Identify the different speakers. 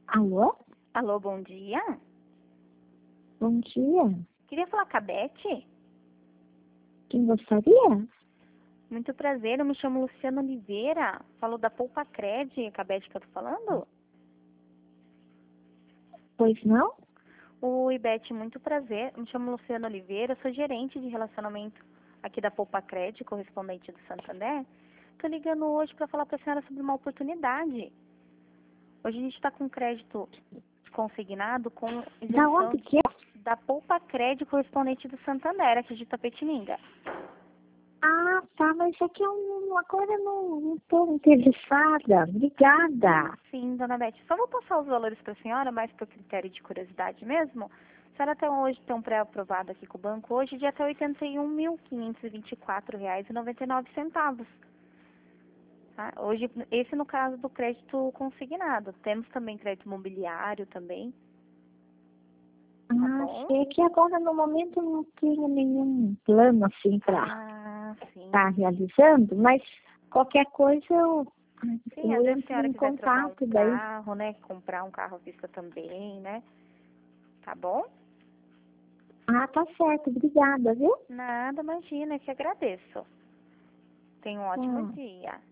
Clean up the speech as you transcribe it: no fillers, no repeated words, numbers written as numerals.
Speaker 1: Alô?
Speaker 2: Alô, bom dia.
Speaker 1: Bom dia.
Speaker 2: Queria falar com a Beth.
Speaker 1: Quem gostaria?
Speaker 2: Muito prazer, eu me chamo Luciana Oliveira. Falo da Poupa Cred, com a Beth que eu tô falando.
Speaker 1: Pois não?
Speaker 2: Oi, Beth, muito prazer. Eu me chamo Luciana Oliveira, sou gerente de relacionamento aqui da Poupa Cred, correspondente do Santander. Tô ligando hoje para falar para a senhora sobre uma oportunidade. Hoje a gente está com crédito consignado com
Speaker 1: Da
Speaker 2: isenção
Speaker 1: onde que é?
Speaker 2: da Poupa Cred, correspondente do Santander, aqui de Itapetininga.
Speaker 1: Ah, tá, mas é que eu agora não estou interessada. Obrigada.
Speaker 2: Sim, dona Beth. Só vou passar os valores para a senhora, mais por critério de curiosidade mesmo. A senhora até hoje tem um pré-aprovado aqui com o banco hoje de até R$ 81.524,99. Tá? Hoje, esse no caso do crédito consignado. Temos também crédito imobiliário também. Tá
Speaker 1: Ah,
Speaker 2: bom?
Speaker 1: é que agora no momento eu não tenho nenhum plano assim para
Speaker 2: Ah, sim.
Speaker 1: estar realizando, mas qualquer coisa
Speaker 2: Sim,
Speaker 1: eu
Speaker 2: às vezes a
Speaker 1: entro
Speaker 2: senhora
Speaker 1: em
Speaker 2: quiser trocar um
Speaker 1: contato daí.
Speaker 2: carro, né? Comprar um carro à vista também, né? Tá bom?
Speaker 1: Ah, tá certo. Obrigada, viu?
Speaker 2: Nada, imagina, que agradeço. Tenha um ótimo
Speaker 1: Hum.
Speaker 2: dia.